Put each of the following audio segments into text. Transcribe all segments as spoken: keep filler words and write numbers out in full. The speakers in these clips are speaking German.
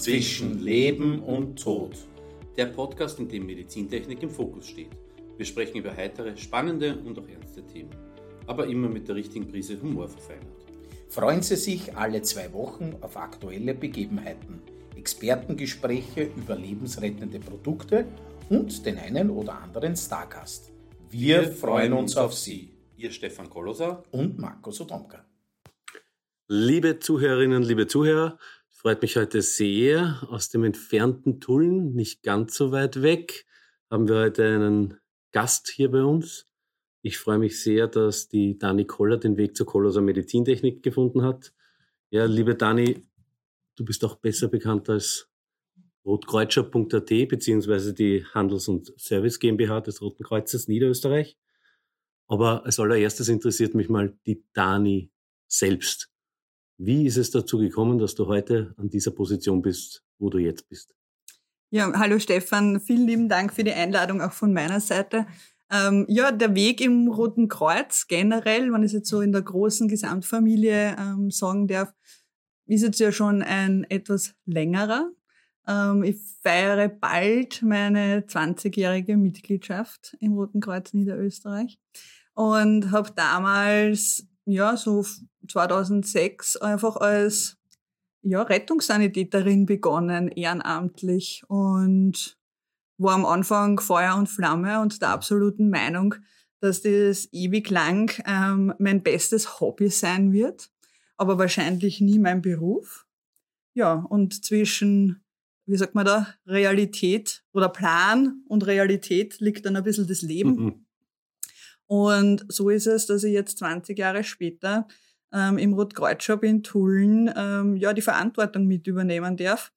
zwischen Leben und Tod. Der Podcast, in dem Medizintechnik im Fokus steht. Wir sprechen über heitere, spannende und auch ernste Themen, aber immer mit der richtigen Prise Humor verfeinert. Freuen Sie sich alle zwei Wochen auf aktuelle Begebenheiten, Expertengespräche über lebensrettende Produkte und den einen oder anderen Stargast. Wir, Wir freuen uns auf Sie. Ihr Stefan Kolosa und Marco Sodomka. Liebe Zuhörerinnen, liebe Zuhörer, freut mich heute sehr. Aus dem entfernten Tulln, nicht ganz so weit weg, haben wir heute einen Gast hier bei uns. Ich freue mich sehr, dass die Dani Koller den Weg zur Kolosa Medizintechnik gefunden hat. Ja, liebe Dani, du bist auch besser bekannt als rotkreuzschap punkt a t beziehungsweise die Handels- und Service GmbH des Roten Kreuzes Niederösterreich. Aber als allererstes interessiert mich mal die Dani selbst. Wie ist es dazu gekommen, dass du heute an dieser Position bist, wo du jetzt bist? Ja, hallo Stefan, vielen lieben Dank für die Einladung auch von meiner Seite. Ähm, ja, der Weg im Roten Kreuz generell, wenn ich es jetzt so in der großen Gesamtfamilie ähm, sagen darf, ist jetzt ja schon ein etwas längerer. Ähm, ich feiere bald meine zwanzigjährige Mitgliedschaft im Roten Kreuz Niederösterreich und habe damals ja so zweitausendsechs einfach als ja Rettungssanitäterin begonnen, ehrenamtlich, und war am Anfang Feuer und Flamme und der absoluten Meinung, dass das ewig lang ähm, mein bestes Hobby sein wird, aber wahrscheinlich nie mein Beruf. Ja, und zwischen, wie sagt man da, Realität oder Plan und Realität liegt dann ein bisschen das Leben. Mhm. Und so ist es, dass ich jetzt zwanzig Jahre später ähm, im Rotkreuzschap in Tulln ähm, ja die Verantwortung mit übernehmen darf.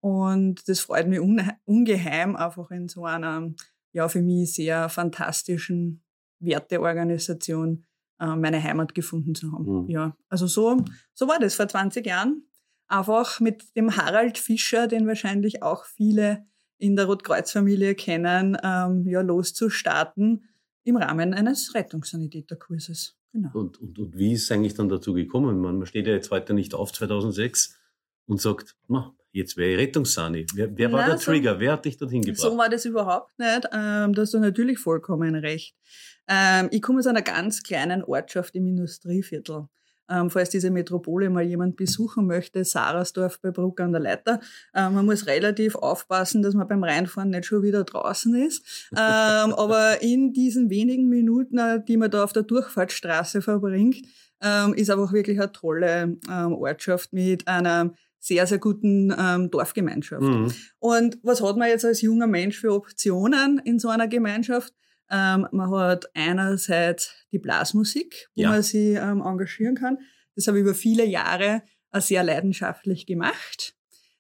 Und das freut mich unhe- ungeheim, einfach in so einer ja für mich sehr fantastischen Werteorganisation äh, meine Heimat gefunden zu haben. Mhm. Ja, also so so war das vor zwanzig Jahren. Einfach mit dem Harald Fischer, den wahrscheinlich auch viele in der Rotkreuz-Familie kennen, ähm, ja loszustarten im Rahmen eines Rettungssanitäterkurses. Genau. Und, und, und wie ist es eigentlich dann dazu gekommen? Man steht ja jetzt heute nicht auf zweitausendsechs und sagt, na, jetzt wäre ich Rettungssani. Wer, wer war Na, der so, Trigger? Wer hat dich dorthin gebracht? So war das überhaupt nicht. Ähm, da hast du natürlich vollkommen recht. Ähm, ich komme aus einer ganz kleinen Ortschaft im Industrieviertel. Ähm, falls diese Metropole mal jemand besuchen möchte, Sarasdorf bei Bruck an der Leiter. Ähm, man muss relativ aufpassen, dass man beim Reinfahren nicht schon wieder draußen ist. Ähm, aber in diesen wenigen Minuten, die man da auf der Durchfahrtsstraße verbringt, ähm, ist einfach wirklich eine tolle ähm, Ortschaft mit einer sehr, sehr guten ähm, Dorfgemeinschaft. Mhm. Und was hat man jetzt als junger Mensch für Optionen in so einer Gemeinschaft? Ähm, man hat einerseits die Blasmusik, wo ja. man sich ähm, engagieren kann. Das habe ich über viele Jahre äh, sehr leidenschaftlich gemacht.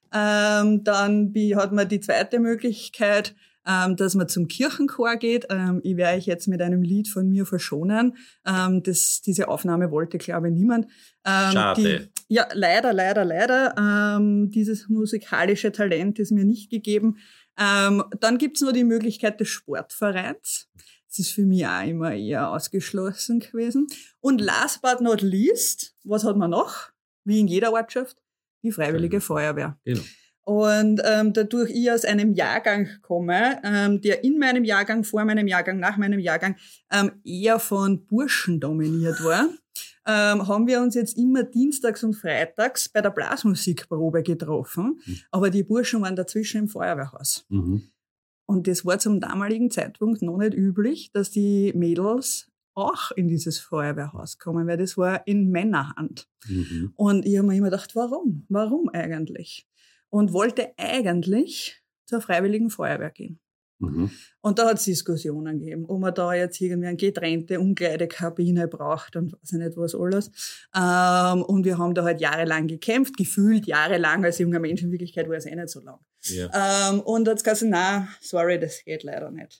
Ähm, dann wie, hat man die zweite Möglichkeit, ähm, dass man zum Kirchenchor geht. Ähm, ich werde euch jetzt mit einem Lied von mir verschonen. Ähm, das, diese Aufnahme wollte, glaube ich, niemand. Ähm, Schade. Die, ja, leider, leider, leider. Ähm, dieses musikalische Talent ist mir nicht gegeben. Ähm, dann gibt's noch die Möglichkeit des Sportvereins. Das ist für mich auch immer eher ausgeschlossen gewesen. Und last but not least, was hat man noch? Wie in jeder Ortschaft? Die Freiwillige Feuerwehr. Genau. Und ähm, dadurch ich aus einem Jahrgang komme, ähm, der in meinem Jahrgang, vor meinem Jahrgang, nach meinem Jahrgang ähm, eher von Burschen dominiert war, ähm, haben wir uns jetzt immer dienstags und freitags bei der Blasmusikprobe getroffen. Mhm. Aber die Burschen waren dazwischen im Feuerwehrhaus. Mhm. Und das war zum damaligen Zeitpunkt noch nicht üblich, dass die Mädels auch in dieses Feuerwehrhaus kommen, weil das war in Männerhand. Mhm. Und ich habe mir immer gedacht, warum? Warum eigentlich? Und wollte eigentlich zur Freiwilligen Feuerwehr gehen. Mhm. Und da hat es Diskussionen gegeben, ob man da jetzt irgendwie eine getrennte Umkleidekabine braucht und weiß ich nicht was alles. Ähm, und wir haben da halt jahrelang gekämpft, gefühlt jahrelang, als junger Mensch, in Wirklichkeit war es eh nicht so lang. Ja. Ähm, und jetzt gesagt, na, sorry, das geht leider nicht.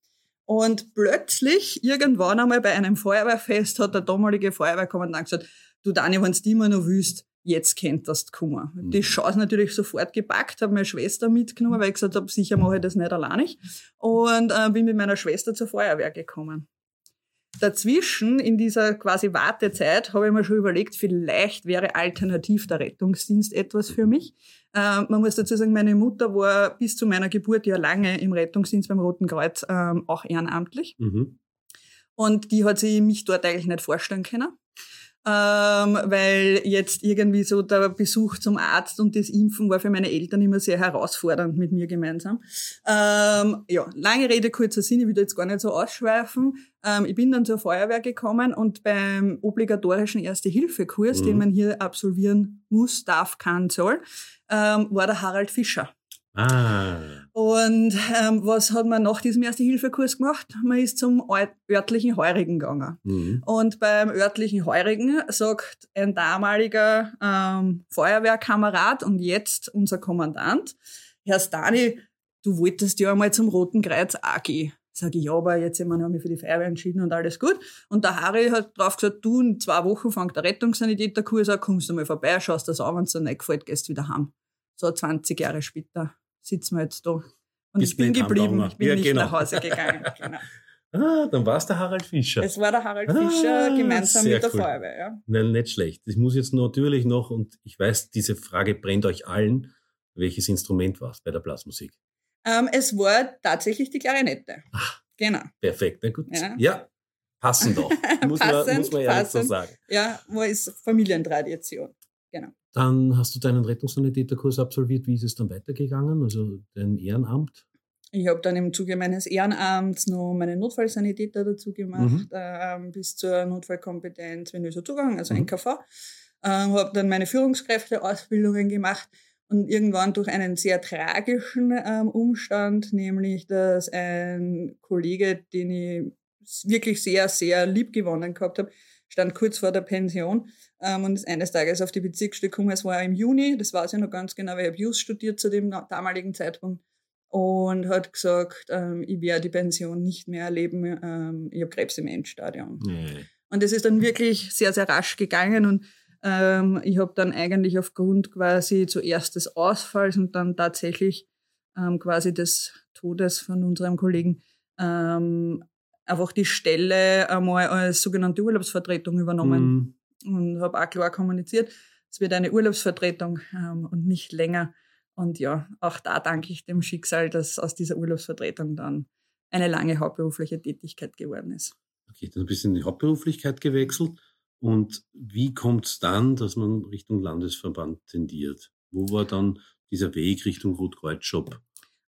Und plötzlich, irgendwann einmal bei einem Feuerwehrfest, hat der damalige Feuerwehrkommandant gesagt, du Dani, wenn du immer noch willst, jetzt könnt das kommen. Mhm. Die Chance natürlich sofort gepackt, habe meine Schwester mitgenommen, weil ich gesagt habe, sicher mache ich das nicht alleinig. Und äh, bin mit meiner Schwester zur Feuerwehr gekommen. dazwischen, in dieser quasi Wartezeit, habe ich mir schon überlegt, vielleicht wäre alternativ der Rettungsdienst etwas für mich. Ähm, man muss dazu sagen, meine Mutter war bis zu meiner Geburt ja lange im Rettungsdienst beim Roten Kreuz, ähm, auch ehrenamtlich. Mhm. Und die hat sich mich dort eigentlich nicht vorstellen können. Ähm, weil jetzt irgendwie so der Besuch zum Arzt und das Impfen war für meine Eltern immer sehr herausfordernd mit mir gemeinsam. Ähm, ja, lange Rede, kurzer Sinn, ich will da jetzt gar nicht so ausschweifen. Ähm, ich bin dann zur Feuerwehr gekommen und beim obligatorischen Erste-Hilfe-Kurs, Mhm. den man hier absolvieren muss, darf, kann, soll, ähm, war der Harald Fischer. Ah. Und ähm, was hat man nach diesem Erste-Hilfe-Kurs gemacht? Man ist zum örtlichen Heurigen gegangen. Mhm. Und beim örtlichen Heurigen sagt ein damaliger ähm, Feuerwehrkamerad und jetzt unser Kommandant, Herr Stani, du wolltest ja einmal zum Roten Kreuz auch gehen. Sag ich, ja, aber jetzt ich meine, habe ich mich für die Feuerwehr entschieden und alles gut. Und der Harry hat drauf gesagt, du, in zwei Wochen fängt der Rettungssanitäterkurs an, kommst du mal vorbei, schaust das an, wenn es dir nicht gefällt, gehst wieder heim. So zwanzig Jahre später sitzen wir jetzt da. Und Bist ich bin nicht geblieben, heimgegangen. ich bin Ja, nicht genau. nach Hause gegangen. Genau. Ah, dann war es der Harald Fischer. Es war der Harald Ah, Fischer gemeinsam sehr mit der cool. Feuerwehr. Ja. Nein, nicht schlecht. Ich muss jetzt natürlich noch, und ich weiß, diese Frage brennt euch allen, welches Instrument war es bei der Blasmusik? Ähm, es war tatsächlich die Klarinette. Ach. Genau. Perfekt, na gut. Ja. Ja, passend doch. Muss, Passend, man, muss man ehrlich so passend. sagen. Ja, war ist Familientradition. Genau. Dann hast du deinen Rettungssanitäterkurs absolviert. Wie ist es dann weitergegangen? Also dein Ehrenamt? Ich habe dann im Zuge meines Ehrenamts noch meinen Notfallsanitäter dazu gemacht, Mhm. ähm, bis zur Notfallkompetenz venöser Zugang, also Mhm. N K V. Ähm, habe dann meine Führungskräfteausbildungen gemacht und irgendwann durch einen sehr tragischen ähm, Umstand, nämlich dass ein Kollege, den ich wirklich sehr, sehr lieb gewonnen gehabt habe, stand kurz vor der Pension ähm, und ist eines Tages auf die Bezirksstelle gekommen. Es war im Juni, das weiß ich noch ganz genau, weil ich habe Jus studiert zu dem damaligen Zeitpunkt. Und hat gesagt, ähm, ich werde die Pension nicht mehr erleben, ähm, ich habe Krebs im Endstadium. Nee. Und das ist dann wirklich sehr, sehr rasch gegangen und ähm, ich habe dann eigentlich aufgrund quasi zuerst des Ausfalls und dann tatsächlich ähm, quasi des Todes von unserem Kollegen ähm, einfach die Stelle einmal als sogenannte Urlaubsvertretung übernommen Mhm. und habe auch klar kommuniziert, es wird eine Urlaubsvertretung ähm, und nicht länger. Und ja, auch da danke ich dem Schicksal, dass aus dieser Urlaubsvertretung dann eine lange hauptberufliche Tätigkeit geworden ist. Okay, dann bist du in die Hauptberuflichkeit gewechselt. Und wie kommt es dann, dass man Richtung Landesverband tendiert? Wo war dann dieser Weg Richtung Rotkreuz-Shop?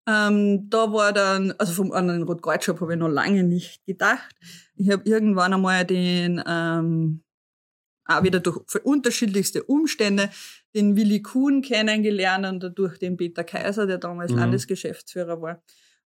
Ähm, da war dann, also vom an den Rotkreuz-Shop habe ich noch lange nicht gedacht. Ich habe irgendwann einmal den, ähm, auch wieder durch unterschiedlichste Umstände, den Willi Kuhn kennengelernt und dadurch den Peter Kaiser, der damals Mhm. Landesgeschäftsführer war.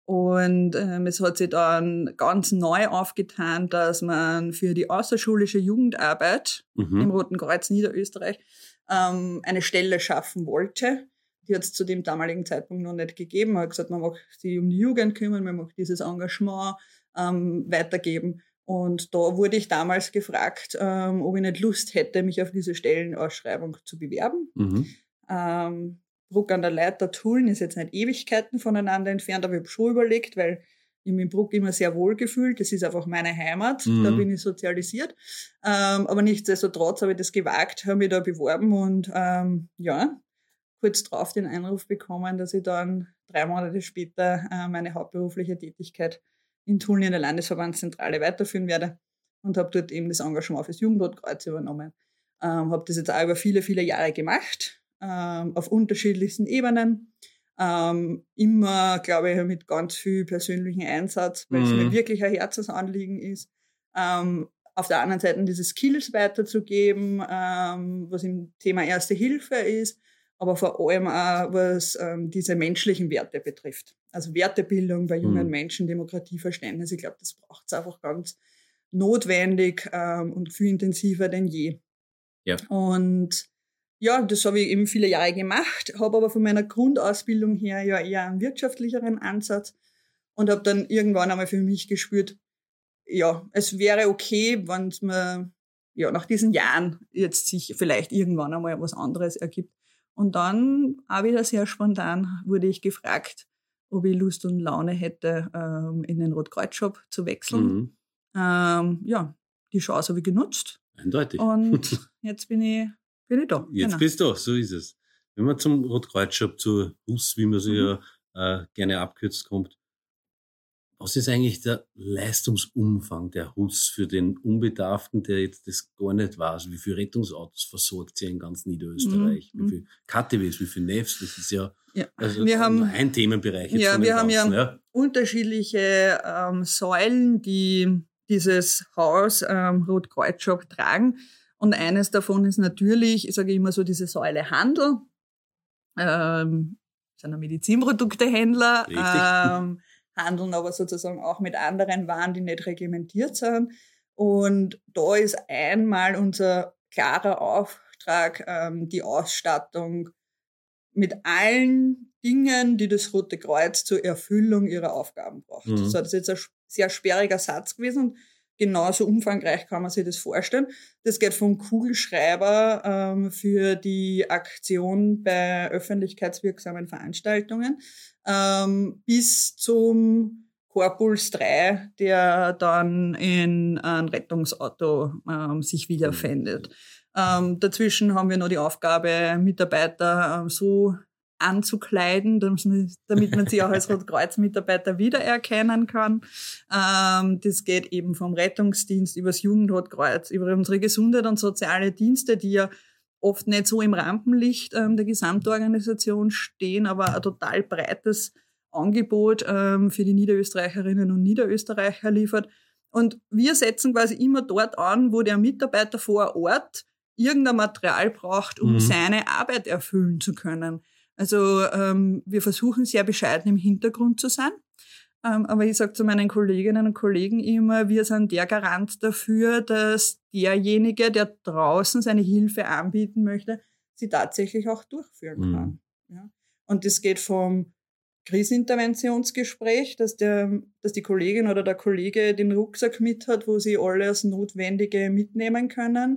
Und ähm, es hat sich dann ganz neu aufgetan, dass man für die außerschulische Jugendarbeit Mhm. im Roten Kreuz Niederösterreich ähm, eine Stelle schaffen wollte. Die hat es zu dem damaligen Zeitpunkt noch nicht gegeben. Man hat gesagt, man mag sich um die Jugend kümmern, man mag dieses Engagement ähm, weitergeben. Und da wurde ich damals gefragt, ähm, ob ich nicht Lust hätte, mich auf diese Stellenausschreibung zu bewerben. Mhm. Ähm, Bruck an der Leiter Tulln ist jetzt nicht Ewigkeiten voneinander entfernt, aber ich habe schon überlegt, weil ich mich in Bruck immer sehr wohl gefühlt. Das ist einfach meine Heimat, Mhm. da bin ich sozialisiert. Ähm, aber nichtsdestotrotz habe ich das gewagt, habe mich da beworben und ähm, ja, kurz drauf den Einruf bekommen, dass ich dann drei Monate später äh, meine hauptberufliche Tätigkeit in Tulln in der Landesverbandszentrale weiterführen werde und habe dort eben das Engagement fürs Jugendrotkreuz übernommen. Ähm, habe das jetzt auch über viele, viele Jahre gemacht, ähm, auf unterschiedlichsten Ebenen. Ähm, immer, glaube ich, mit ganz viel persönlichen Einsatz, weil es Mhm. mir wirklich ein Herzensanliegen ist. Ähm, auf der anderen Seite diese Skills weiterzugeben, ähm, was im Thema Erste Hilfe ist, aber vor allem auch, was ähm, diese menschlichen Werte betrifft. Also Wertebildung bei jungen Mhm. Menschen, Demokratieverständnis, ich glaube, das braucht es einfach ganz notwendig ähm, und viel intensiver denn je. Ja. Und ja, das habe ich eben viele Jahre gemacht, habe aber von meiner Grundausbildung her ja eher einen wirtschaftlicheren Ansatz und habe dann irgendwann einmal für mich gespürt, ja, es wäre okay, wenn es mir ja, nach diesen Jahren jetzt sich vielleicht irgendwann einmal was anderes ergibt. Und dann, auch wieder sehr spontan, wurde ich gefragt, ob ich Lust und Laune hätte, ähm, in den Rotkreuz-Shop zu wechseln. Mhm. ähm, ja, die Chance habe ich genutzt. Eindeutig. Und jetzt bin ich, bin ich da. Jetzt genau. bist du, so ist es. Wenn man zum Rotkreuz-Shop, zur H U S, wie man sie Mhm. ja äh, gerne abkürzt, kommt, was ist eigentlich der Leistungsumfang der H U S für den Unbedarften, der jetzt das gar nicht weiß? Wie viele Rettungsautos versorgt sie in ganz Niederösterreich? Mhm. Wie viele K T Ws, wie viele N E Vs? Das ist ja, Ja. also Wir haben- ein Themenbereich jetzt Ja, von dem wir haben Ganzen. ja unterschiedliche ähm, Säulen, die dieses Haus ähm, Rotkreuz-Shop tragen. Und eines davon ist natürlich, ich sage immer so, diese Säule Handel. Ähm, sind ein Medizinproduktehändler, Richtig. ähm, handeln aber sozusagen auch mit anderen Waren, die nicht reglementiert sind. Und da ist einmal unser klarer Auftrag, ähm, die Ausstattung mit allen Dingen, die das Rote Kreuz zur Erfüllung ihrer Aufgaben braucht. Mhm. So, das ist jetzt ein sehr sperriger Satz gewesen und genauso umfangreich kann man sich das vorstellen. Das geht vom Kugelschreiber ähm, für die Aktion bei öffentlichkeitswirksamen Veranstaltungen ähm, bis zum Korpuls drei, der dann in ein Rettungsauto ähm, sich wiederfindet. Ähm, dazwischen haben wir noch die Aufgabe, Mitarbeiter ähm, so anzukleiden, damit man sie auch als Rotkreuz-Mitarbeiter wiedererkennen kann. Ähm, das geht eben vom Rettungsdienst über das Jugendrotkreuz, über unsere Gesundheit und soziale Dienste, die ja oft nicht so im Rampenlicht ähm, der Gesamtorganisation stehen, aber ein total breites Angebot ähm, für die Niederösterreicherinnen und Niederösterreicher liefert. Und wir setzen quasi immer dort an, wo der Mitarbeiter vor Ort irgendein Material braucht, um Mhm. seine Arbeit erfüllen zu können. Also ähm, wir versuchen sehr bescheiden im Hintergrund zu sein. Ähm, aber ich sage zu meinen Kolleginnen und Kollegen immer, wir sind der Garant dafür, dass derjenige, der draußen seine Hilfe anbieten möchte, sie tatsächlich auch durchführen Mhm. kann. Ja? Und das geht vom Kriseninterventionsgespräch, dass, der, dass die Kollegin oder der Kollege den Rucksack mit hat, wo sie alles Notwendige mitnehmen können,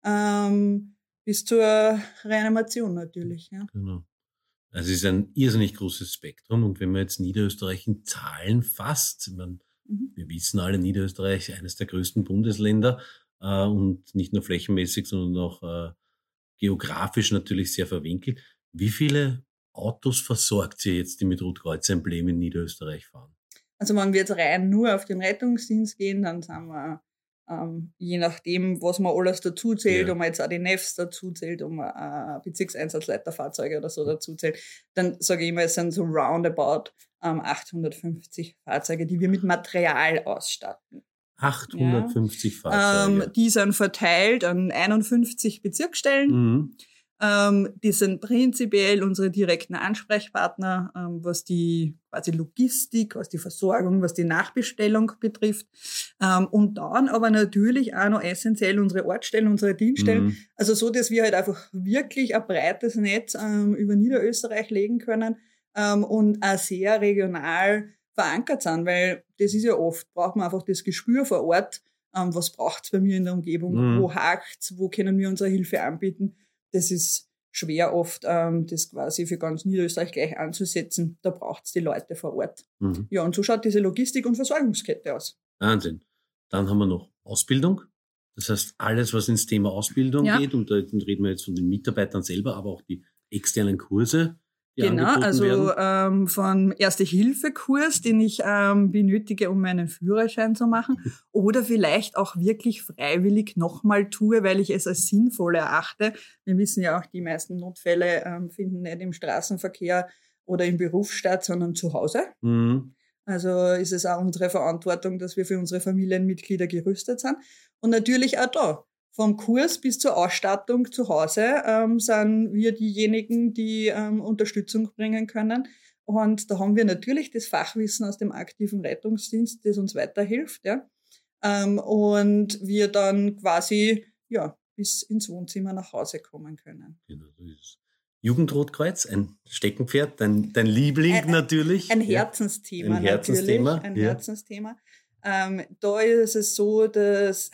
ähm, bis zur Reanimation natürlich. Ja. Genau. Also es ist ein irrsinnig großes Spektrum. Und wenn man jetzt Niederösterreich in Zahlen fasst, ich meine, Mhm. wir wissen alle, Niederösterreich ist eines der größten Bundesländer äh, und nicht nur flächenmäßig, sondern auch äh, geografisch natürlich sehr verwinkelt. Wie viele Autos versorgt ihr jetzt, die mit Rotkreuz-Emblem in Niederösterreich fahren? Also wenn wir jetzt rein nur auf den Rettungsdienst gehen, dann sind wir, ähm, je nachdem, was man alles dazu zählt, Ja. ob man jetzt auch die N E Vs dazu zählt, ob man äh, Bezirkseinsatzleiterfahrzeuge oder so dazu zählt, dann sage ich immer, es sind so roundabout ähm, achthundertfünfzig Fahrzeuge, die wir mit Material ausstatten. achthundertfünfzig Fahrzeuge. Ähm, die sind verteilt an einundfünfzig Bezirksstellen. Mhm. Ähm, die sind prinzipiell unsere direkten Ansprechpartner, ähm, was die quasi Logistik, was die Versorgung, was die Nachbestellung betrifft. Ähm, und dann aber natürlich auch noch essentiell unsere Ortsstellen, unsere Dienststellen. Mhm. Also so, dass wir halt einfach wirklich ein breites Netz ähm, über Niederösterreich legen können ähm, und auch sehr regional verankert sind, weil das ist ja oft, braucht man einfach das Gespür vor Ort, ähm, was braucht's bei mir in der Umgebung, Mhm. wo hakt's, wo können wir unsere Hilfe anbieten. Das ist schwer oft, ähm, das quasi für ganz Niederösterreich gleich anzusetzen. Da braucht's die Leute vor Ort. Mhm. Ja, und so schaut diese Logistik- und Versorgungskette aus. Wahnsinn. Dann haben wir noch Ausbildung. Das heißt, alles, was ins Thema Ausbildung Ja. geht, und da reden wir jetzt von den Mitarbeitern selber, aber auch die externen Kurse, die Genau, angeboten also werden. ähm, von Erste-Hilfe-Kurs, den ich ähm, benötige, um meinen Führerschein zu machen, oder vielleicht auch wirklich freiwillig nochmal tue, weil ich es als sinnvoll erachte. Wir wissen ja auch, die meisten Notfälle ähm, finden nicht im Straßenverkehr oder im Beruf statt, sondern zu Hause. Mhm. Also ist es auch unsere Verantwortung, dass wir für unsere Familienmitglieder gerüstet sind. Und natürlich auch da. Vom Kurs bis zur Ausstattung zu Hause ähm, sind wir diejenigen, die ähm, Unterstützung bringen können. Und da haben wir natürlich das Fachwissen aus dem aktiven Rettungsdienst, das uns weiterhilft. Ja? Ähm, und wir dann quasi ja, bis ins Wohnzimmer nach Hause kommen können. Genau, so ist es. Jugendrotkreuz, ein Steckenpferd, dein, dein Liebling Ein- natürlich. Ein Ja. Herzensthema, Ein Herzensthema, natürlich. Ein ja. Herzensthema. Ähm, da ist es so, dass,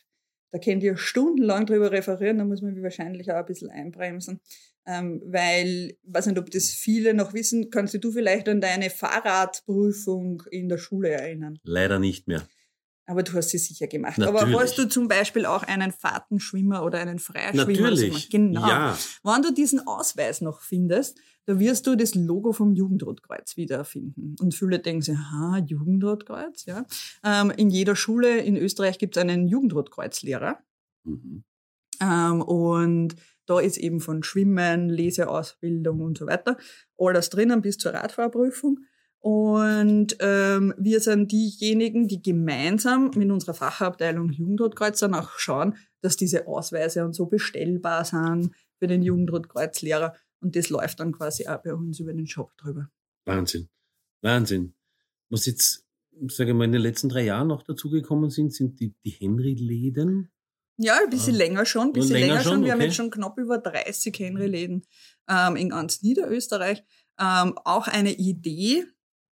da könnt ihr stundenlang drüber referieren, da muss man mich wahrscheinlich auch ein bisschen einbremsen. Ähm, weil, ich weiß nicht, ob das viele noch wissen, kannst du vielleicht an deine Fahrradprüfung in der Schule erinnern? Leider nicht mehr. Aber du hast sie sicher gemacht. Natürlich. Aber hast du zum Beispiel auch einen Fahrtenschwimmer oder einen Freischwimmer? Natürlich. Genau. Ja. Wenn du diesen Ausweis noch findest, da wirst du das Logo vom Jugendrotkreuz wiederfinden. Und viele denken sich, aha, Jugendrotkreuz, ja. Ähm, in jeder Schule in Österreich gibt es einen Jugendrotkreuzlehrer. Mhm. Ähm, und da ist eben von Schwimmen, Leseausbildung und so weiter alles drinnen bis zur Radfahrprüfung. Und ähm, wir sind diejenigen, die gemeinsam mit unserer Fachabteilung Jugendrotkreuz dann auch schauen, dass diese Ausweise und so bestellbar sind für den Jugendrotkreuzlehrer. Und das läuft dann quasi auch bei uns über den Shop drüber. Wahnsinn. Wahnsinn. Was jetzt, sage ich mal, in den letzten drei Jahren noch dazugekommen sind, sind die, die Henry-Läden. Ja, ein bisschen ah. länger schon, ein bisschen länger, länger schon. schon. Wir okay. haben jetzt schon knapp über dreißig Henry-Läden ähm, in ganz Niederösterreich. Ähm, auch eine Idee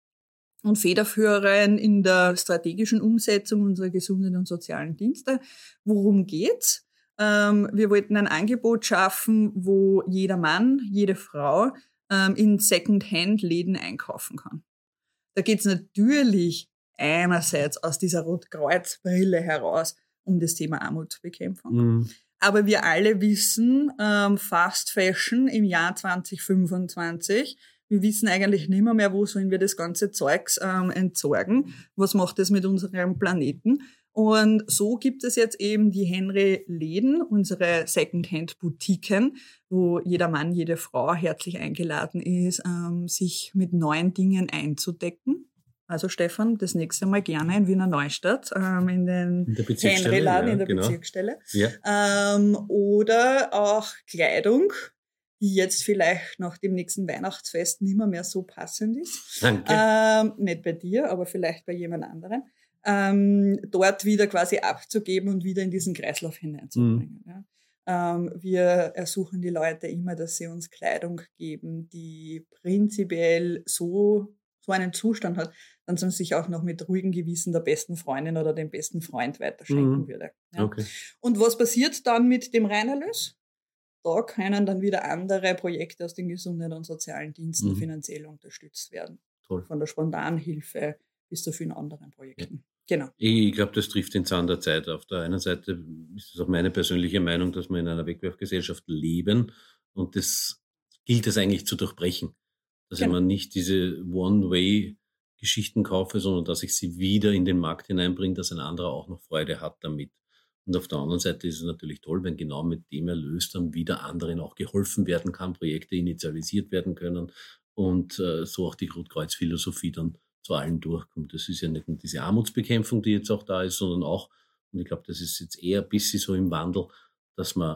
und Federführerin in der strategischen Umsetzung unserer Gesundheit und sozialen Dienste. Worum geht's? Ähm, wir wollten ein Angebot schaffen, wo jeder Mann, jede Frau ähm, in Second-Hand-Läden einkaufen kann. Da geht's natürlich einerseits aus dieser Rotkreuz-Brille heraus um das Thema Armutsbekämpfung. Mhm. Aber wir alle wissen, ähm, Fast Fashion im Jahr zwanzig fünfundzwanzig, wir wissen eigentlich nicht mehr, mehr wo sollen wir das ganze Zeugs ähm, entsorgen. Was macht das mit unserem Planeten? Und so gibt es jetzt eben die Henry-Läden, unsere Second-Hand-Boutiquen, wo jeder Mann, jede Frau herzlich eingeladen ist, ähm, sich mit neuen Dingen einzudecken. Also Stefan, das nächste Mal gerne in Wiener Neustadt, ähm, in den Henry-Laden, ja, in der genau. Bezirksstelle. Ja. Ähm, oder auch Kleidung, die jetzt vielleicht nach dem nächsten Weihnachtsfest nicht mehr, mehr so passend ist. Danke. Ähm, nicht bei dir, aber vielleicht bei jemand anderem. Ähm, dort wieder quasi abzugeben und wieder in diesen Kreislauf hineinzubringen. Mhm. Ja. Ähm, wir ersuchen die Leute immer, dass sie uns Kleidung geben, die prinzipiell so, so einen Zustand hat, dass man sich auch noch mit ruhigem Gewissen der besten Freundin oder dem besten Freund weiterschenken mhm. würde. Ja. Okay. Und was passiert dann mit dem Reinerlös? Da können dann wieder andere Projekte aus den Gesundheit- und sozialen Diensten mhm. finanziell unterstützt werden. Toll. Von der Spontanhilfe bis zu vielen anderen Projekten. Ja. Genau. Ich glaube, das trifft den Zahn der Zeit. Auf der einen Seite ist es auch meine persönliche Meinung, dass wir in einer Wegwerfgesellschaft leben und das gilt es eigentlich zu durchbrechen. Dass genau. ich mir nicht diese One-Way-Geschichten kaufe, sondern dass ich sie wieder in den Markt hineinbringe, dass ein anderer auch noch Freude hat damit. Und auf der anderen Seite ist es natürlich toll, wenn genau mit dem Erlös dann wieder anderen auch geholfen werden kann, Projekte initialisiert werden können und äh, so auch die Rotkreuz-Philosophie dann zu allen durchkommt. Das ist ja nicht nur diese Armutsbekämpfung, die jetzt auch da ist, sondern auch, und ich glaube, das ist jetzt eher ein bisschen so im Wandel, dass man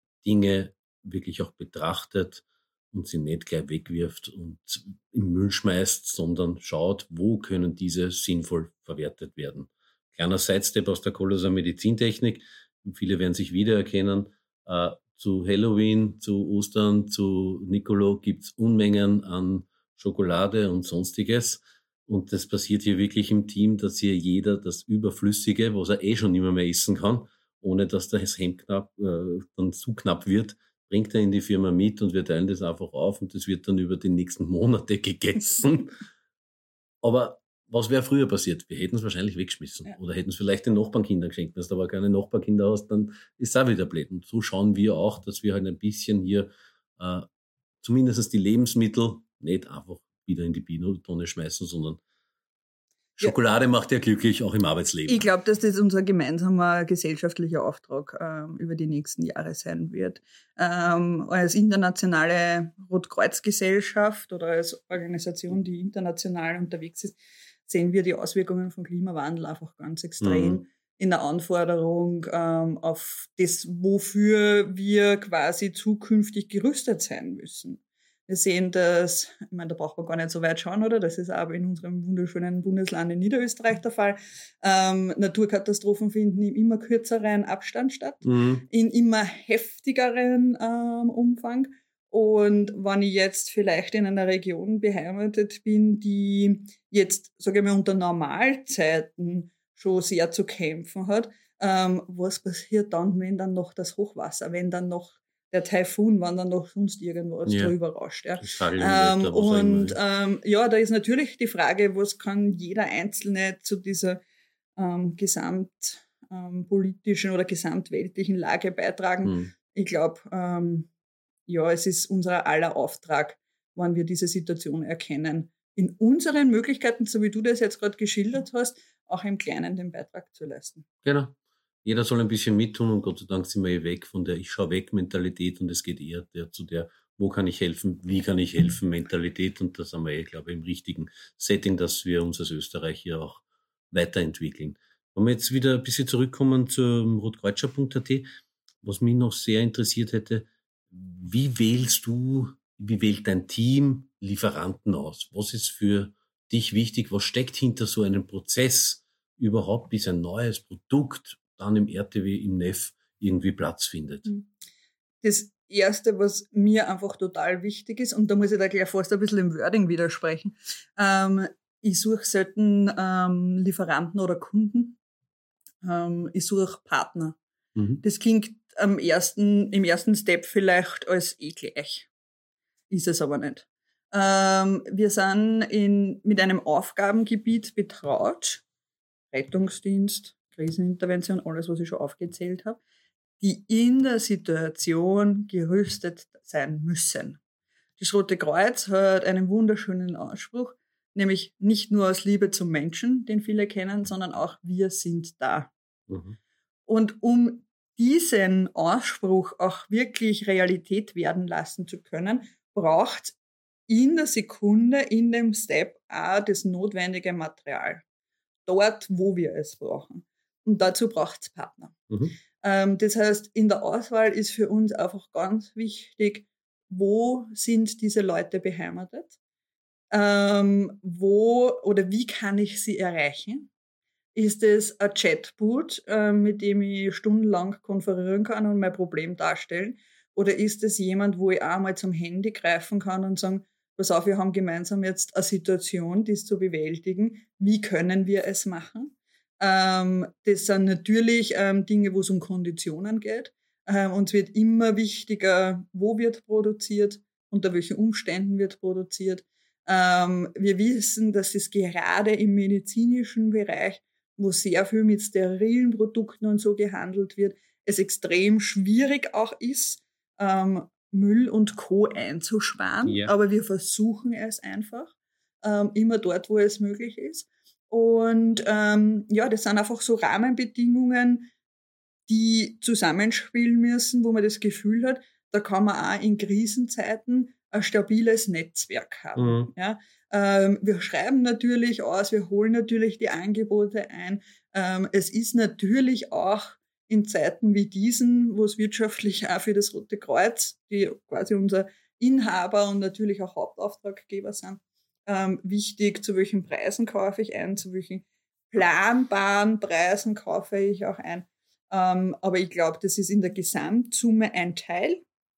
Dinge wirklich auch betrachtet und sie nicht gleich wegwirft und im Müll schmeißt, sondern schaut, wo können diese sinnvoll verwertet werden. Kleiner Sidestep aus der Kolosser Medizintechnik. Viele werden sich wiedererkennen. Äh, zu Halloween, zu Ostern, zu Nicolo gibt's Unmengen an Schokolade und Sonstiges. Und das passiert hier wirklich im Team, dass hier jeder das Überflüssige, was er eh schon nicht mehr, mehr essen kann, ohne dass das Hemd knapp, äh, dann zu knapp wird, bringt er in die Firma mit und wir teilen das einfach auf und das wird dann über die nächsten Monate gegessen. Aber was wäre früher passiert? Wir hätten es wahrscheinlich weggeschmissen ja. oder hätten es vielleicht den Nachbarnkindern geschenkt. Wenn du aber keine Nachbarkinder hast, dann ist es auch wieder blöd. Und so schauen wir auch, dass wir halt ein bisschen hier äh, zumindest die Lebensmittel nicht einfach wieder in die Biotonne schmeißen, sondern Schokolade ja. macht ja glücklich, auch im Arbeitsleben. Ich glaube, dass das unser gemeinsamer gesellschaftlicher Auftrag ähm, über die nächsten Jahre sein wird. Ähm, als internationale Rotkreuzgesellschaft oder als Organisation, die international unterwegs ist, sehen wir die Auswirkungen vom Klimawandel einfach ganz extrem mhm. in der Anforderung ähm, auf das, wofür wir quasi zukünftig gerüstet sein müssen. Wir sehen das, ich meine, da braucht man gar nicht so weit schauen, oder? Das ist aber in unserem wunderschönen Bundesland in Niederösterreich der Fall. Ähm, Naturkatastrophen finden in immer kürzeren Abstand statt, mhm. in immer heftigeren ähm, Umfang. Und wenn ich jetzt vielleicht in einer Region beheimatet bin, die jetzt, sage ich mal, unter Normalzeiten schon sehr zu kämpfen hat, ähm, was passiert dann, wenn dann noch das Hochwasser, wenn dann noch der Taifun, wenn dann noch sonst irgendwas ja. drüber rauscht. Ja. Ähm, und ähm, ja, da ist natürlich die Frage, was kann jeder Einzelne zu dieser ähm, gesamtpolitischen ähm, oder gesamtweltlichen Lage beitragen. Mhm. Ich glaube, ähm, ja, es ist unser aller Auftrag, wenn wir diese Situation erkennen, in unseren Möglichkeiten, so wie du das jetzt gerade geschildert hast, auch im Kleinen den Beitrag zu leisten. Genau. Jeder soll ein bisschen mittun und Gott sei Dank sind wir eh weg von der Ich-schau-weg-Mentalität und es geht eher der, zu der, wo kann ich helfen, wie kann ich helfen Mentalität und das haben wir eh, glaube ich, im richtigen Setting, dass wir uns als Österreich hier auch weiterentwickeln. Wenn wir jetzt wieder ein bisschen zurückkommen zum rotkreuzschau punkt a t, was mich noch sehr interessiert hätte, wie wählst du, wie wählt dein Team Lieferanten aus? Was ist für dich wichtig? Was steckt hinter so einem Prozess überhaupt, bis ein neues Produkt dann im R T W, im N E F irgendwie Platz findet? Das Erste, was mir einfach total wichtig ist, und da muss ich da gleich fast ein bisschen im Wording widersprechen, ähm, ich suche selten ähm, Lieferanten oder Kunden, ähm, ich suche Partner. Mhm. Das klingt am ersten, im ersten Step vielleicht als eh gleich. Ist es aber nicht. Ähm, wir sind in, mit einem Aufgabengebiet betraut, Rettungsdienst, Krisenintervention, alles, was ich schon aufgezählt habe, die in der Situation gerüstet sein müssen. Das Rote Kreuz hat einen wunderschönen Ausspruch, nämlich nicht nur aus Liebe zum Menschen, den viele kennen, sondern auch wir sind da. Mhm. Und um diesen Ausspruch auch wirklich Realität werden lassen zu können, braucht in der Sekunde, in dem Step auch das notwendige Material. Dort, wo wir es brauchen. Und dazu braucht es Partner. Mhm. Ähm, das heißt, in der Auswahl ist für uns einfach ganz wichtig, wo sind diese Leute beheimatet? Ähm, wo oder wie kann ich sie erreichen? Ist es ein Chatbot, äh, mit dem ich stundenlang konferieren kann und mein Problem darstellen? Oder ist es jemand, wo ich auch mal zum Handy greifen kann und sagen, pass auf, wir haben gemeinsam jetzt eine Situation, die ist zu bewältigen. Wie können wir es machen? Ähm, das sind natürlich ähm, Dinge, wo es um Konditionen geht. Ähm, uns wird immer wichtiger, wo wird produziert, unter welchen Umständen wird produziert. Ähm, wir wissen, dass es gerade im medizinischen Bereich, wo sehr viel mit sterilen Produkten und so gehandelt wird, es extrem schwierig auch ist, ähm, Müll und Co. einzusparen. Ja. Aber wir versuchen es einfach, ähm, immer dort, wo es möglich ist. Und ähm, ja, das sind einfach so Rahmenbedingungen, die zusammenspielen müssen, wo man das Gefühl hat, da kann man auch in Krisenzeiten ein stabiles Netzwerk haben. Mhm. Ja, ähm, wir schreiben natürlich aus, wir holen natürlich die Angebote ein. Ähm, es ist natürlich auch in Zeiten wie diesen, wo es wirtschaftlich auch für das Rote Kreuz, die quasi unser Inhaber und natürlich auch Hauptauftraggeber sind, ähm, wichtig, zu welchen Preisen kaufe ich ein, zu welchen planbaren Preisen kaufe ich auch ein. Ähm, aber ich glaube, das ist in der Gesamtsumme ein Teil,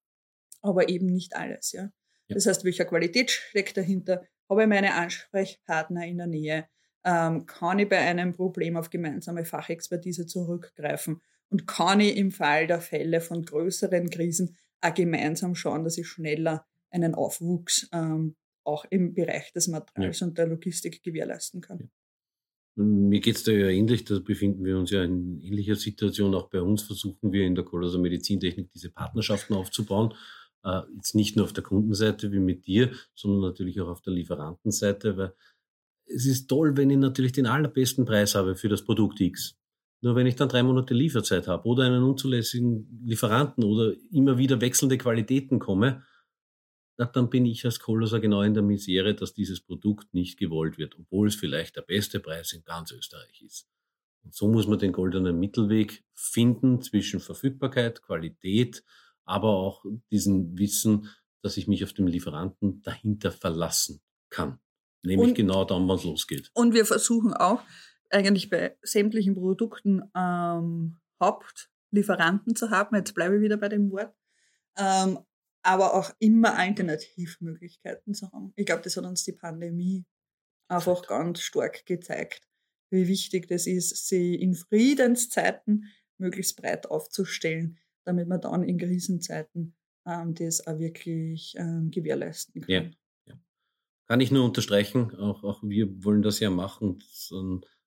aber eben nicht alles. Ja. Ja. Das heißt, welcher Qualität steckt dahinter? Habe ich meine Ansprechpartner in der Nähe? Ähm, kann ich bei einem Problem auf gemeinsame Fachexpertise zurückgreifen? Und kann ich im Fall der Fälle von größeren Krisen auch gemeinsam schauen, dass ich schneller einen Aufwuchs ähm, auch im Bereich des Materials ja. und der Logistik gewährleisten kann? Ja. Mir geht's da ja ähnlich, da befinden wir uns ja in ähnlicher Situation. Auch bei uns versuchen wir in der Kolosser Medizintechnik diese Partnerschaften aufzubauen. Äh, jetzt nicht nur auf der Kundenseite wie mit dir, sondern natürlich auch auf der Lieferantenseite, weil es ist toll, wenn ich natürlich den allerbesten Preis habe für das Produkt X. Nur wenn ich dann drei Monate Lieferzeit habe oder einen unzulässigen Lieferanten oder immer wieder wechselnde Qualitäten komme, dann bin ich als Kolosser genau in der Misere, dass dieses Produkt nicht gewollt wird, obwohl es vielleicht der beste Preis in ganz Österreich ist. Und so muss man den goldenen Mittelweg finden zwischen Verfügbarkeit, Qualität, aber auch diesem Wissen, dass ich mich auf den Lieferanten dahinter verlassen kann. Nämlich und, genau dann, wann es losgeht. Und wir versuchen auch eigentlich bei sämtlichen Produkten ähm, Hauptlieferanten zu haben. Jetzt bleibe ich wieder bei dem Wort. Ähm, aber auch immer Alternativmöglichkeiten zu haben. Ich glaube, das hat uns die Pandemie einfach Zeit. ganz stark gezeigt, wie wichtig das ist, sie in Friedenszeiten möglichst breit aufzustellen, damit man dann in Krisenzeiten ähm, das auch wirklich ähm, gewährleisten kann. Ja, ja. Kann ich nur unterstreichen, auch, auch wir wollen das ja machen, so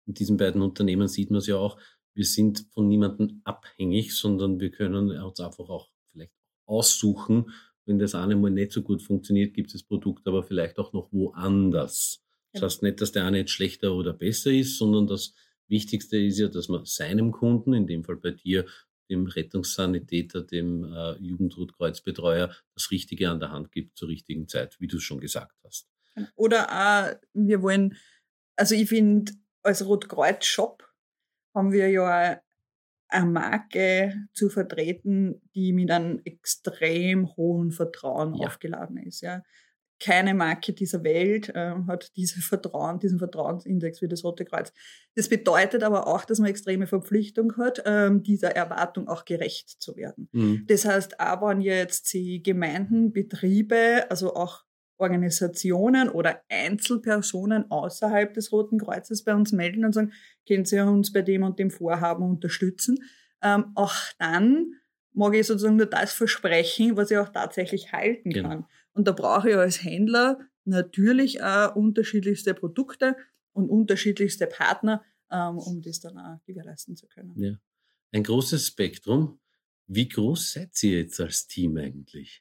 an diesen beiden Unternehmen sieht man es ja auch, wir sind von niemandem abhängig, sondern wir können uns einfach auch vielleicht aussuchen, wenn das eine mal nicht so gut funktioniert, gibt es das Produkt aber vielleicht auch noch woanders. Das heißt nicht, dass der eine jetzt schlechter oder besser ist, sondern das Wichtigste ist ja, dass man seinem Kunden, in dem Fall bei dir, dem Rettungssanitäter, dem äh, Jugendrotkreuzbetreuer, das Richtige an der Hand gibt zur richtigen Zeit, wie du es schon gesagt hast. Oder auch, wir wollen, also ich finde, als Rotkreuz-Shop haben wir ja eine Marke zu vertreten, die mit einem extrem hohen Vertrauen Ja. aufgeladen ist. Ja. Keine Marke dieser Welt äh, hat diese Vertrauen, diesen Vertrauensindex wie das Rote Kreuz. Das bedeutet aber auch, dass man extreme Verpflichtung hat, ähm, dieser Erwartung auch gerecht zu werden. Mhm. Das heißt, auch wenn jetzt die Gemeinden, Betriebe, also auch Organisationen oder Einzelpersonen außerhalb des Roten Kreuzes bei uns melden und sagen, können Sie uns bei dem und dem Vorhaben unterstützen. Ähm, auch dann mag ich sozusagen nur das versprechen, was ich auch tatsächlich halten Genau. kann. Und da brauche ich als Händler natürlich auch unterschiedlichste Produkte und unterschiedlichste Partner, ähm, um das dann auch gewährleisten zu können. Ja. Ein großes Spektrum. Wie groß seid ihr jetzt als Team eigentlich?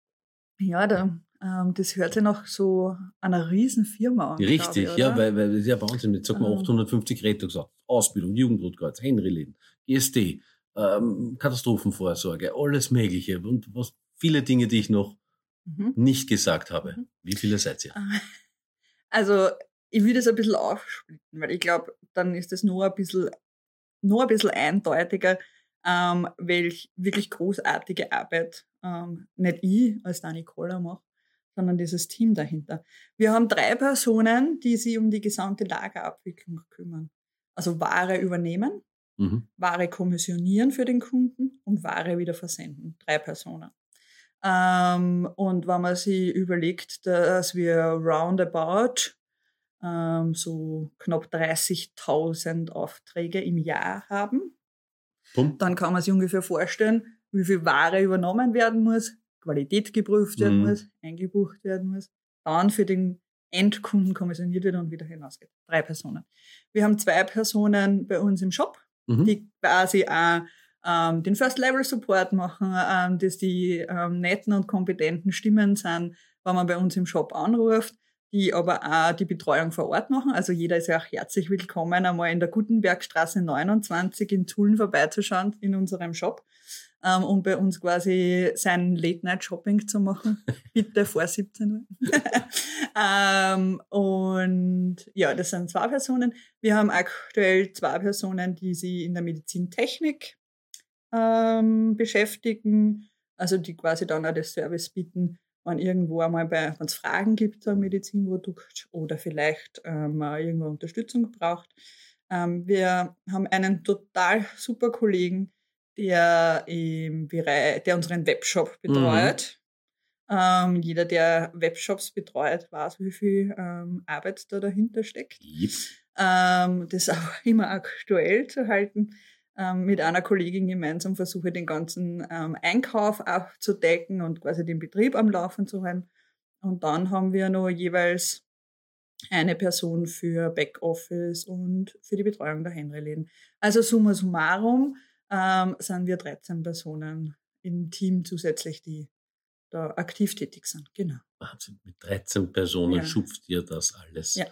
Ja, da, ähm, das hört sich nach so einer riesen Firma an. Richtig, glaube ich, ja, oder? weil, weil das ist ja Wahnsinn. Jetzt sagt man Ähm. achthundertfünfzig Rettungsautos, Ausbildung, Jugendrotkreuz, Henry-Läden, G S D, ähm, Katastrophenvorsorge, alles Mögliche und was viele Dinge, die ich noch Mhm. nicht gesagt habe. Mhm. Wie viele seid ihr? Also, ich will das ein bisschen aufsplitten, weil ich glaube, dann ist das nur ein bisschen, nur ein bisschen eindeutiger, ähm, welch wirklich großartige Arbeit ähm, nicht ich als Dani Koller mache, sondern dieses Team dahinter. Wir haben drei Personen, die sich um die gesamte Lagerabwicklung kümmern. Also Ware übernehmen, Mhm. Ware kommissionieren für den Kunden und Ware wieder versenden. Drei Personen. Ähm, und wenn man sich überlegt, dass wir roundabout ähm, so knapp dreißigtausend Aufträge im Jahr haben, Bumm. dann kann man sich ungefähr vorstellen, wie viel Ware übernommen werden muss, Qualität geprüft werden Mhm. muss, eingebucht werden muss, dann für den Endkunden kommissioniert wird und wieder hinausgeht. Drei Personen. Wir haben zwei Personen bei uns im Shop, Mhm. die quasi auch ähm, den First-Level-Support machen, ähm, dass die ähm, netten und kompetenten Stimmen sind, wenn man bei uns im Shop anruft, die aber auch die Betreuung vor Ort machen. Also jeder ist ja auch herzlich willkommen, einmal in der Gutenbergstraße neunundzwanzig in Tulln vorbeizuschauen in unserem Shop, ähm, um bei uns quasi sein Late-Night-Shopping zu machen. Bitte vor siebzehn Uhr. ähm, und ja, das sind zwei Personen. Wir haben aktuell zwei Personen, die sich in der Medizintechnik ähm, beschäftigen, also die quasi dann auch das Service bieten, wenn irgendwo einmal bei uns Fragen gibt zu einem Medizinprodukt oder vielleicht ähm, irgendwo Unterstützung braucht. Ähm, wir haben einen total super Kollegen, der im Bereich, der unseren Webshop betreut. Mhm. Ähm, jeder, der Webshops betreut, weiß, wie viel ähm, Arbeit da dahinter steckt. Yep. Ähm, das auch immer aktuell zu halten. Ähm, mit einer Kollegin gemeinsam versuche, den ganzen ähm, Einkauf abzudecken und quasi den Betrieb am Laufen zu halten. Und dann haben wir noch jeweils eine Person für Backoffice und für die Betreuung der Henry-Läden. Also summa summarum ähm, sind wir dreizehn Personen im Team zusätzlich, die da aktiv tätig sind. Genau. Wahnsinn, mit dreizehn Personen Ja. schupft ihr das alles. Ja.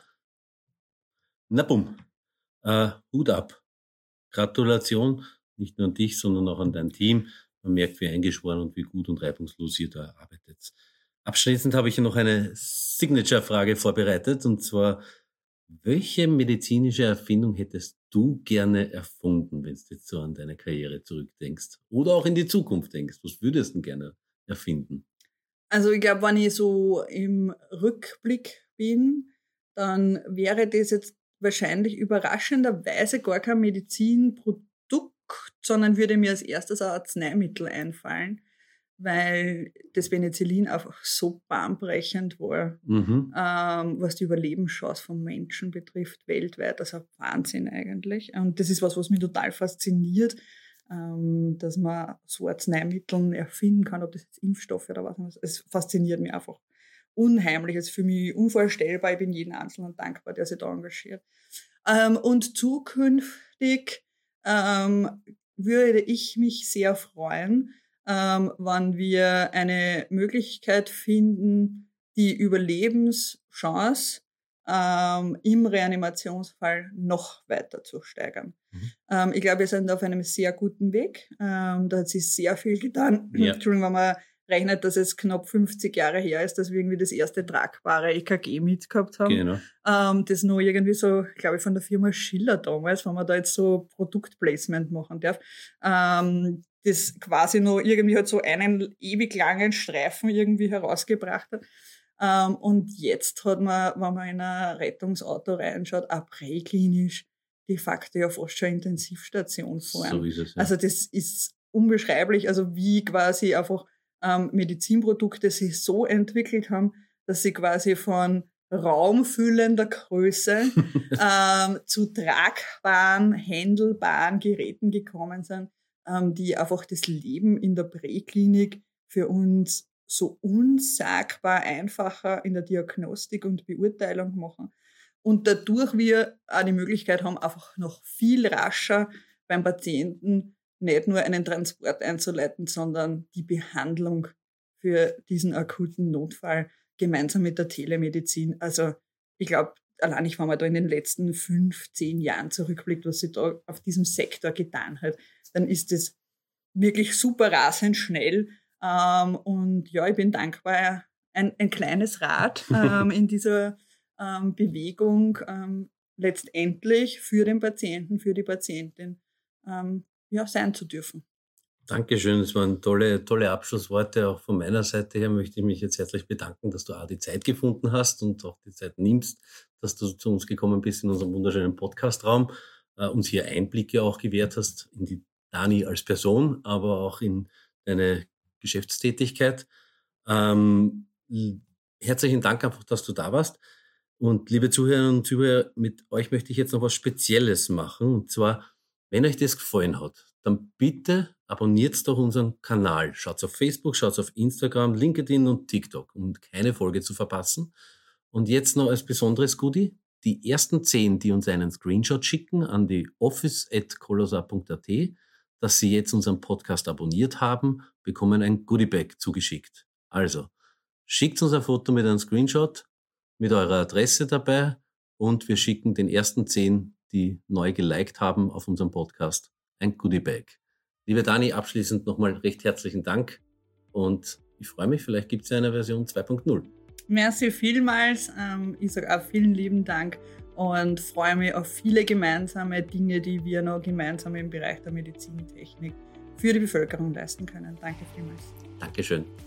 Na bumm, äh, Hut ab. Gratulation, nicht nur an dich, sondern auch an dein Team. Man merkt, wie eingeschworen und wie gut und reibungslos ihr da arbeitet. Abschließend habe ich noch eine Signature-Frage vorbereitet, und zwar, welche medizinische Erfindung hättest du gerne erfunden, wenn du jetzt so an deine Karriere zurückdenkst? Oder auch in die Zukunft denkst? Was würdest du gerne erfinden? Also ich glaube, wenn ich so im Rückblick bin, dann wäre das jetzt wahrscheinlich überraschenderweise gar kein Medizinprodukt, sondern würde mir als erstes ein Arzneimittel einfallen, weil das Penicillin einfach so bahnbrechend war, Mhm. ähm, was die Überlebenschance von Menschen betrifft, weltweit. Das ist ein Wahnsinn eigentlich. Und das ist was, was mich total fasziniert, ähm, dass man so Arzneimittel erfinden kann, ob das jetzt Impfstoffe oder was. Es fasziniert mich einfach unheimlich. Es ist für mich unvorstellbar. Ich bin jedem Einzelnen dankbar, der sich da engagiert. Ähm, und zukünftig ähm, würde ich mich sehr freuen, ähm, wenn wir eine Möglichkeit finden, die Überlebenschance ähm, im Reanimationsfall noch weiter zu steigern. Mhm. Ähm, ich glaube, wir sind auf einem sehr guten Weg. Ähm, da hat sich sehr viel getan. Ja. Entschuldigung, wenn man rechnet, dass es knapp fünfzig Jahre her ist, dass wir irgendwie das erste tragbare E K G mitgehabt haben. Genau. Ähm, das nur irgendwie so, glaube ich, von der Firma Schiller damals, wenn man da jetzt so Produktplacement machen darf. Ähm, das quasi nur irgendwie halt so einen ewig langen Streifen irgendwie herausgebracht hat. Um, und jetzt hat man, wenn man in ein Rettungsauto reinschaut, auch präklinisch de facto ja fast schon Intensivstation fahren. So ist es, ja. Also das ist unbeschreiblich, also wie quasi einfach ähm, Medizinprodukte sich so entwickelt haben, dass sie quasi von raumfüllender Größe ähm, zu tragbaren, händelbaren Geräten gekommen sind, ähm, die einfach das Leben in der Präklinik für uns so unsagbar einfacher in der Diagnostik und Beurteilung machen. Und dadurch wir auch die Möglichkeit haben, einfach noch viel rascher beim Patienten nicht nur einen Transport einzuleiten, sondern die Behandlung für diesen akuten Notfall gemeinsam mit der Telemedizin. Also ich glaube, allein ich, wenn man da in den letzten fünf, zehn Jahren zurückblickt, was sich da auf diesem Sektor getan hat, dann ist es wirklich super rasend schnell. Ähm, und ja, ich bin dankbar, ein, ein kleines Rad ähm, in dieser ähm, Bewegung ähm, letztendlich für den Patienten, für die Patientin ähm, ja, sein zu dürfen. Dankeschön, das waren tolle, tolle Abschlussworte. Auch von meiner Seite her möchte ich mich jetzt herzlich bedanken, dass du auch die Zeit gefunden hast und auch die Zeit nimmst, dass du zu uns gekommen bist in unserem wunderschönen Podcastraum, äh, uns hier Einblicke auch gewährt hast in die Dani als Person, aber auch in deine Geschäftstätigkeit. Ähm, herzlichen Dank einfach, dass du da warst. Und liebe Zuhörerinnen und Zuhörer, mit euch möchte ich jetzt noch was Spezielles machen. Und zwar, wenn euch das gefallen hat, dann bitte abonniert doch unseren Kanal. Schaut auf Facebook, schaut auf Instagram, LinkedIn und TikTok, um keine Folge zu verpassen. Und jetzt noch als besonderes Goodie, die ersten zehn, die uns einen Screenshot schicken an die office at colosa punkt a t, dass sie jetzt unseren Podcast abonniert haben, bekommen ein Goodiebag zugeschickt. Also, schickt uns ein Foto mit einem Screenshot, mit eurer Adresse dabei und wir schicken den ersten zehn, die neu geliked haben auf unserem Podcast, ein Goodiebag. Liebe Dani, abschließend nochmal recht herzlichen Dank und ich freue mich, vielleicht gibt es ja eine Version zwei Punkt null. Merci vielmals, ich sage auch vielen lieben Dank und freue mich auf viele gemeinsame Dinge, die wir noch gemeinsam im Bereich der Medizintechnik für die Bevölkerung leisten können. Danke vielmals. Dankeschön.